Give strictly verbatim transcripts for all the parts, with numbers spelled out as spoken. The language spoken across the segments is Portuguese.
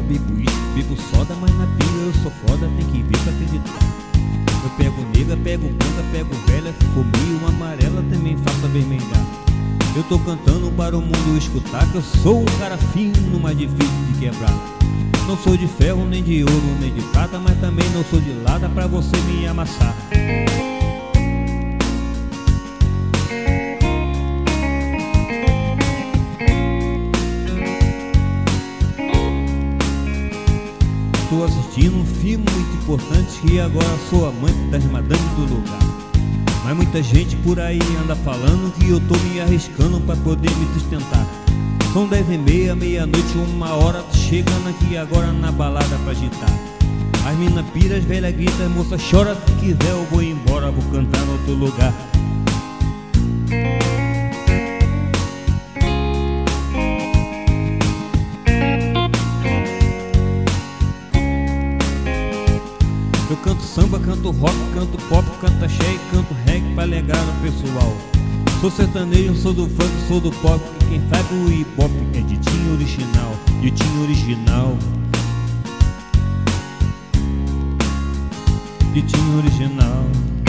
bebo uísque, bebo soda, mas na pinga eu sou foda, tem que ver pra acreditar. Eu pego negra, pego branca, pego velha, se for meio amarela também faço avermelhar. Eu tô cantando para o mundo escutar que eu sou um cara fino, mas difícil de quebrar. Não sou de ferro, nem de ouro, nem de prata, mas também não sou de lata pra você me amassar. Tô assistindo um filme muito importante e agora sou amante das madames do lugar. Mas muita gente por aí anda falando que eu tô me arriscando pra poder me sustentar. São dez e meia, meia-noite, uma hora, tô chegando aqui agora na balada pra agitar. As mina pira, as velhas gritam, as moça chora, se quiser eu vou embora, vou cantar no outro lugar. Eu canto samba, canto rock, canto pop, canto axé e canto reggae pra alegrar o pessoal. Sou sertanejo, sou do funk, sou do pop, e quem sabe o hip hop é de Dinho original, de Dinho original, de Dinho original.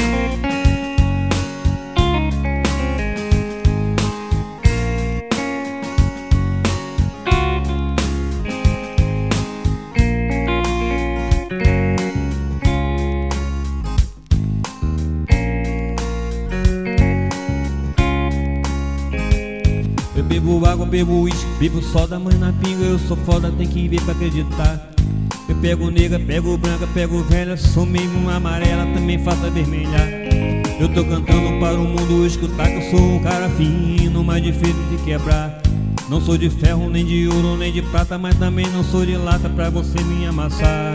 Eu bebo água, bebo uísque, bebo soda, mas na pinga eu sou foda, tem que ver pra acreditar. Eu pego negra, pego branca, pego velha, sou mesmo amarela, também faço avermelhar. Eu tô cantando para o mundo escutar que eu sou um cara fino, mas difícil de quebrar. Não sou de ferro, nem de ouro, nem de prata, mas também não sou de lata pra você me amassar.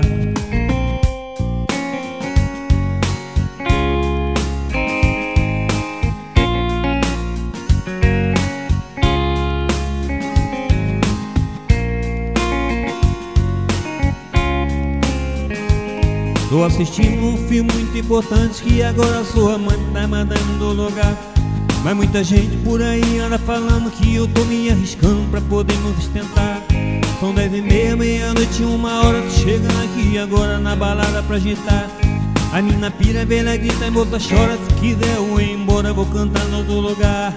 Tô assistindo um filme muito importante que agora sua mãe tá mandando do lugar. Mas muita gente por aí anda falando que eu tô me arriscando pra poder me sustentar. São dez e meia, meia-noite, uma hora, tô chegando aqui agora na balada pra agitar. A mina pira, velha grita, a moça chora, se quiser eu vou embora, vou cantar no outro lugar.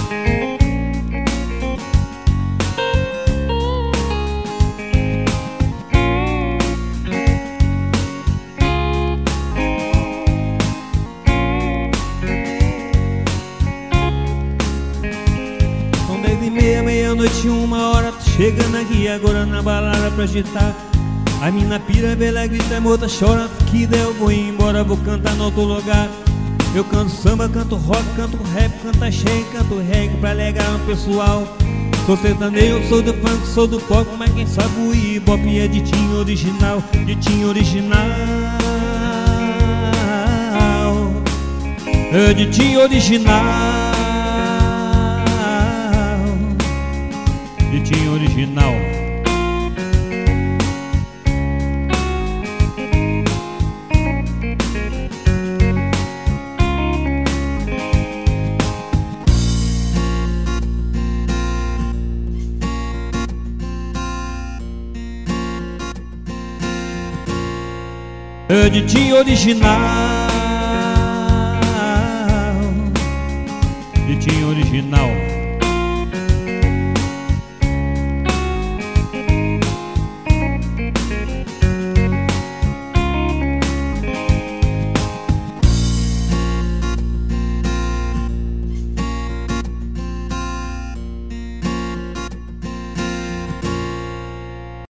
Meia, meia-noite, uma hora, tô chegando aqui agora na balada pra agitar. A mina pira, velha grita, a moça chora, se quiser eu vou embora, vou cantar no outro lugar. Eu canto samba, canto rock, canto rap, canto axé, canto reggae pra alegrar o pessoal. Sou sertanejo, sou do funk, sou do pop, mas quem sabe o hip hop é de Dinho original, de Dinho original, é de Dinho original, de Dinho original. É de Dinho original, de Dinho original.